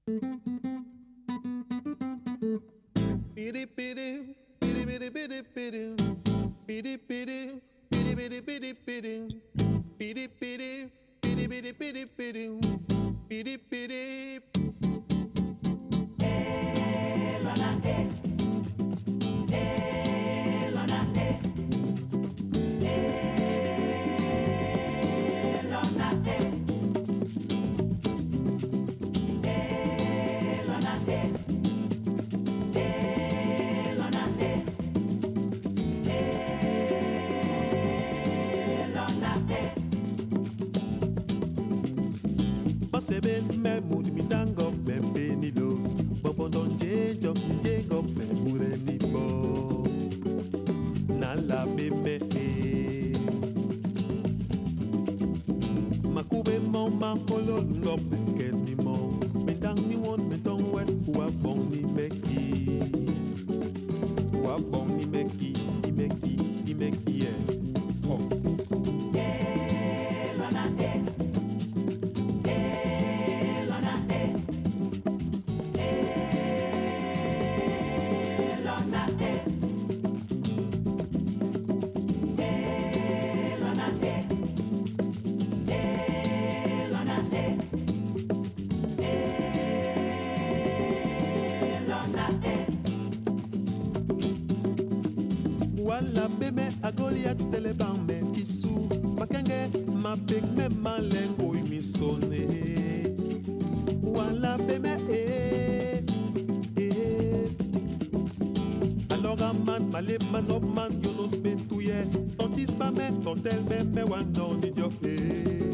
Piri piri, piri piri piri piri, piri piri, piri piri piri piri, piri piri, piri piri piri piri, piri piri. Elona Elona Elona Elona Sebe me muri mi dango me peni los Bobo don jejo me mure ni bo Na la me Makube mo ma kolo no me ken ni mo Me dang ni won me don wet Wa bon ni meki Wa bon ni meki Oh Wala beme a Goliath teleban me isu Makenge ma big me malengo mi sone Wala beme Alors a man male man up man yo nos betuye Tontis pa me tontel me wan non idiot